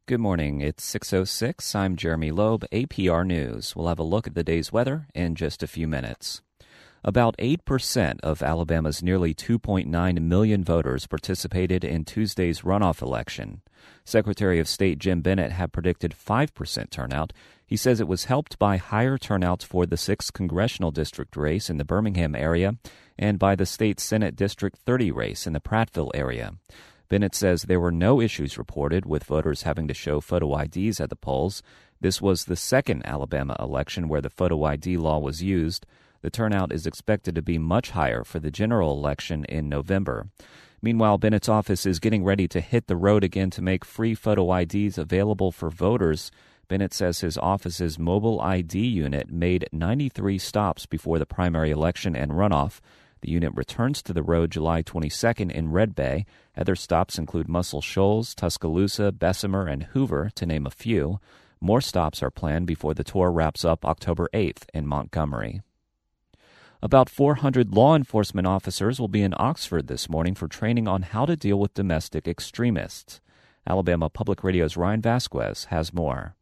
Good morning. It's 6:06. I'm Jeremy Loeb, APR News. We'll have a look at the day's weather in just a few minutes. About 8% of Alabama's nearly 2.9 million voters participated in Tuesday's runoff election. Secretary of State Jim Bennett had predicted 5% turnout. He says it was helped by higher turnouts for the 6th congressional district race in the Birmingham area and by the state Senate District 30 race in the Prattville area. Bennett says there were no issues reported with voters having to show photo IDs at the polls. This was the second Alabama election where the photo ID law was used. The turnout is expected to be much higher for the general election in November. Meanwhile, Bennett's office is getting ready to hit the road again to make free photo IDs available for voters. Bennett says his office's mobile ID unit made 93 stops before the primary election and runoff. The unit returns to the road July 22nd in Red Bay. Other stops include Muscle Shoals, Tuscaloosa, Bessemer, and Hoover, to name a few. More stops are planned before the tour wraps up October 8th in Montgomery. About 400 law enforcement officers will be in Oxford this morning for training on how to deal with domestic extremists. Alabama Public Radio's Ryan Vasquez has more.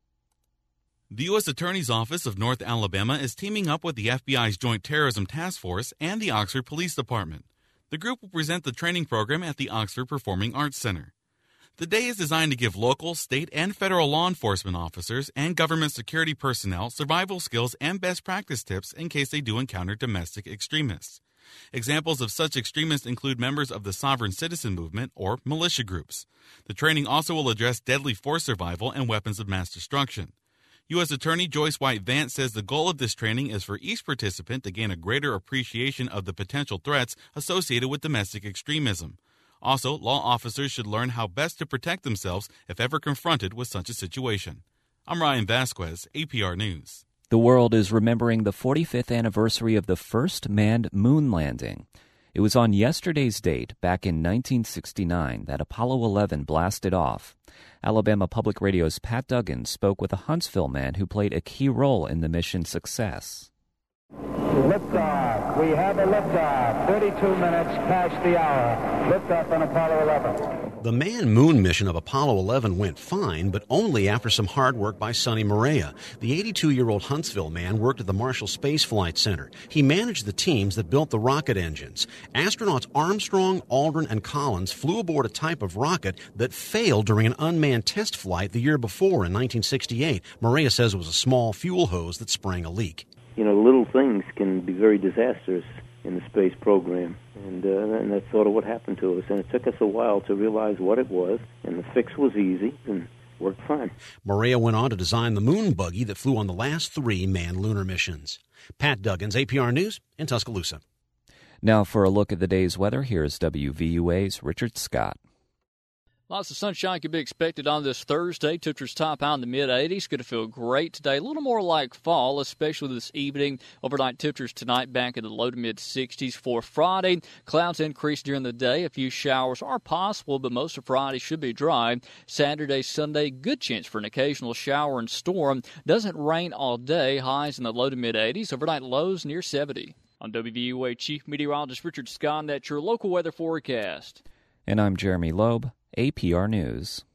The U.S. Attorney's Office of North Alabama is teaming up with the FBI's Joint Terrorism Task Force and the Oxford Police Department. The group will present the training program at the Oxford Performing Arts Center. The day is designed to give local, state, and federal law enforcement officers and government security personnel survival skills and best practice tips in case they do encounter domestic extremists. Examples of such extremists include members of the Sovereign Citizen Movement or militia groups. The training also will address deadly force survival and weapons of mass destruction. U.S. Attorney Joyce White Vance says the goal of this training is for each participant to gain a greater appreciation of the potential threats associated with domestic extremism. Also, law officers should learn how best to protect themselves if ever confronted with such a situation. I'm Ryan Vasquez, APR News. The world is remembering the 45th anniversary of the first manned moon landing. It was on yesterday's date, back in 1969, that Apollo 11 blasted off. Alabama Public Radio's Pat Duggan spoke with a Huntsville man who played a key role in the mission's success. Liftoff. We have a liftoff. 32 minutes past the hour. Liftoff on Apollo 11. The man-moon mission of Apollo 11 went fine, but only after some hard work by Sonny Morea. The 82-year-old Huntsville man worked at the Marshall Space Flight Center. He managed the teams that built the rocket engines. Astronauts Armstrong, Aldrin, and Collins flew aboard a type of rocket that failed during an unmanned test flight the year before in 1968. Morea says it was a small fuel hose that sprang a leak. You know, little things can be very disastrous in the space program, and that's sort of what happened to us. And it took us a while to realize what it was, and the fix was easy and worked fine. Morea went on to design the moon buggy that flew on the last 3 manned lunar missions. Pat Duggins, APR News in Tuscaloosa. Now for a look at the day's weather, here's WVUA's Richard Scott. Lots of sunshine could be expected on this Thursday. Temperatures top out in the mid-80s. Going to feel great today. A little more like fall, especially this evening. Overnight temperatures tonight back in the low to mid-60s. For Friday, clouds increase during the day. A few showers are possible, but most of Friday should be dry. Saturday, Sunday, good chance for an occasional shower and storm. Doesn't rain all day. Highs in the low to mid-80s. Overnight lows near 70. On WVUA Chief Meteorologist Richard Scott, that's your local weather forecast. And I'm Jeremy Loeb, APR News.